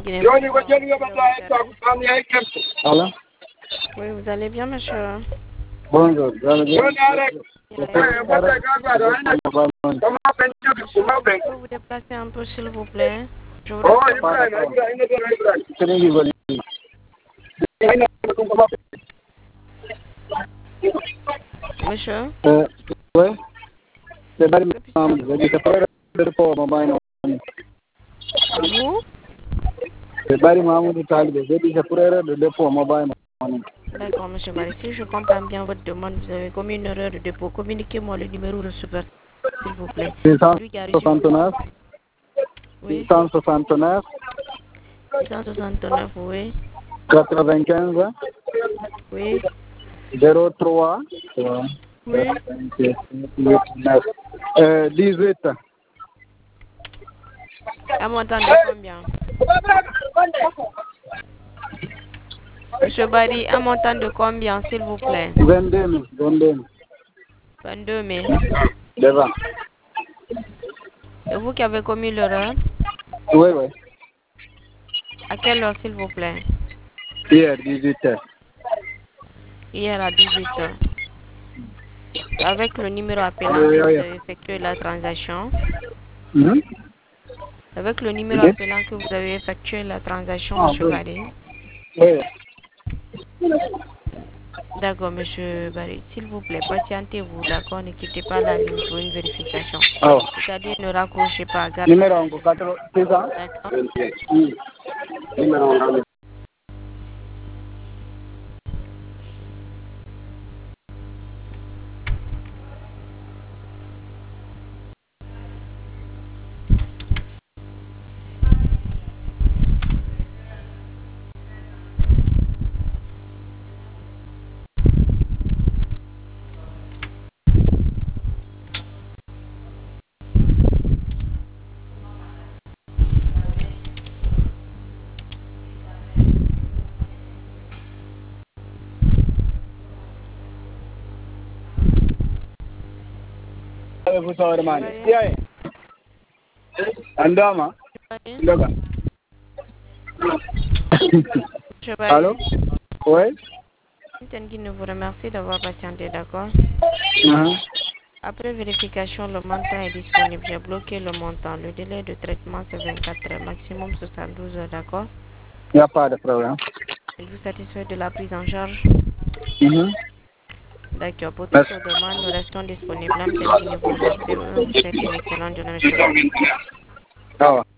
Guinée. Alors? Oui, vous allez bien, monsieur? Bonjour. Monsieur, vous vous déplacer un peu, s'il vous plaît? Je vous Monsieur? Oui? C'est bari maam c'est pas de pour mobile. Vous? C'est bari Mamoudou Talibé, j'ai dit c'est pour erreur de dépôt mobile. D'accord, monsieur Barry. Si je comprends bien votre demande, vous avez commis une erreur de dépôt. Communiquez-moi le numéro de super, s'il vous plaît. 669. Oui. 669. 669, oui. 95. Oui. 03. Oui. 18. Un montant de combien? Monsieur Barry, un montant de combien, s'il vous plaît? 22 000. 22 000. Devant. C'est vous qui avez commis l'erreur? Oui, oui. À quelle heure, s'il vous plaît? Hier, 18h. Hier à 18h. Avec le numéro appelant que vous avez effectué la transaction. Avec le numéro appelant que vous avez effectué la transaction, monsieur Barry. Oui. D'accord, monsieur Barry. S'il vous plaît, patientez-vous, d'accord? Ne quittez pas la ligne pour une vérification. Oh. C'est-à-dire, ne raccrochez pas. Gardez Numéro 4, c'est ça? d'accord? Numéro Andama. Monsieur Barry. Allô? Oui? Qui ne vous remercie d'avoir patienté, d'accord? Après vérification, le montant est disponible. J'ai bloqué le montant. Le délai de traitement, c'est 24 heures, maximum 72 heures, d'accord? Il n'y a pas de problème. Êtes-vous satisfait de la prise en charge? D'accord. Pour toute demande, nous restons disponibles. Vous souhaite une excellente journée, monsieur Barry.